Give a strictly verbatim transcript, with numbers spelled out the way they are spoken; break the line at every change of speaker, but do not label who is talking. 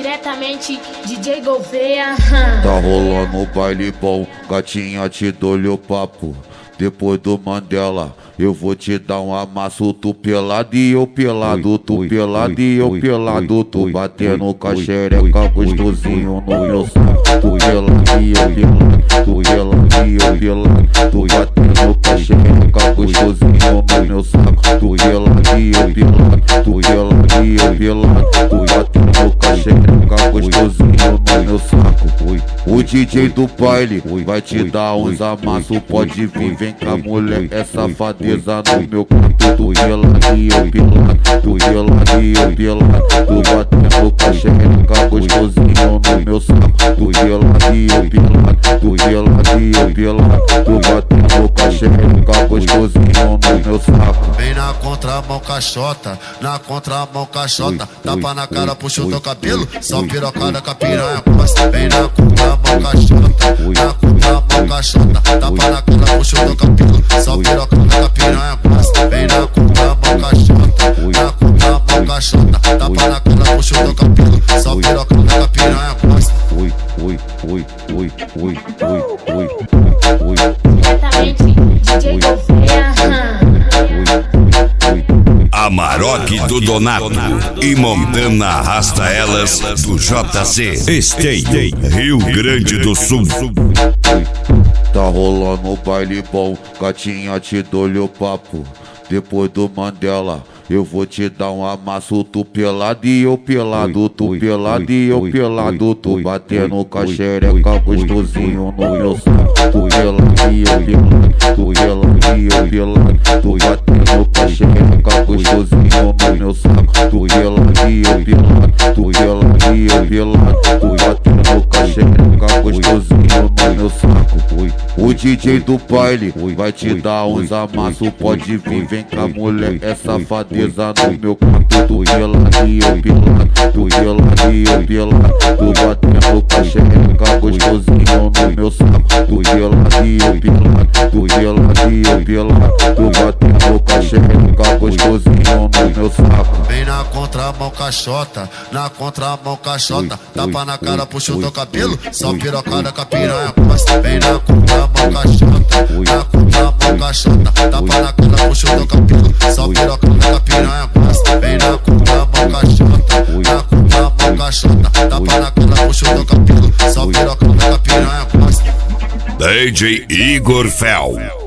Diretamente D J Gouveia.
Tá rolando o baile bom, gatinha, te dou-lhe o papo. Depois do Mandela, eu vou te dar um amasso. Tu pelado e eu pelado, tu pelado e eu pelado. Tu batendo com a xereca gostosinho no meu saco. Tu pelado e eu pelado, tu pelado e eu pelado. Tu batendo com a xereca gostosinho no meu saco. Tu pelado e eu pelado, tu pelado e eu pelado. Tu batendo com a xereca gostosinho no meu saco. O D J do baile vai te dar uns amassos, pode vir, vem cá mulher, é safadeza no meu quarto. Tu pelado e eu pelado, tu pelado e eu pelado. Tu batendo com a xereca gostosinho no meu saco. Tu pelado e eu pelado, tu pelado e eu pelado. Tu batendo com a xereca gostosinho no meu saco.
Vem na contramão caixota, na contramão caixota. Tapa na cara, puxa o teu cabelo, só pirocada com a piranha. Vem na contramão caixota, na contramão caixota. Tapa na cara, puxa o teu cabelo, só pirocada com a piranha. Vem na contramão caixota, na contramão caixota. Tapa na cara, puxa o teu cabelo, só pirocada com a piranha.
Oi, oi, oi, oi, oi, oi, oi, oi.
Diretamente D J Gouveia.
Amarok do Donato e Montana Arrasta Elas do J C Stay, Rio Grande do Sul.
Tá rolando o baile bom, gatinha, te dou-lhe o papo. Depois do Mandela, eu vou te dar um amasso. Tu pelado e eu pelado, tu pelado e eu pelado. Tu batendo com a xereca gostosinho no meu saco. Tu pelado e eu pelado, tu pelado e eu pelado. Tu batendo com a xereca gostosinho no meu saco. Tu pelado e eu pelado, tu pelado e eu pelado. Tu batendo com a xereca gostosinho no meu saco. O D J do baile vai te dar uns amassos, pode vir, vem cá mulher, é safadeza no meu quarto. Tu pelado e eu pelado, tu pelado e eu pelado. Tu batendo com a xereca gostosinho no meu saco. Tu pelado e eu pelado, tu pelado e eu pelado. Tu batendo com a xereca gostosinho no meu saco.
Vem na contramão caixota, na contramão caixota. Tapa na cara, puxa o teu cabelo, só pirocada com a piranha. Vem na contramão caixota, na contramão caixota. Tapa na cara, puxa o teu cabelo, só pirocada com a piranha. Vem na contramão caixota, na contramão caixota. Tapa na cara, puxa o teu cabelo, só pirocada com a piranha.
D J Igor Fel.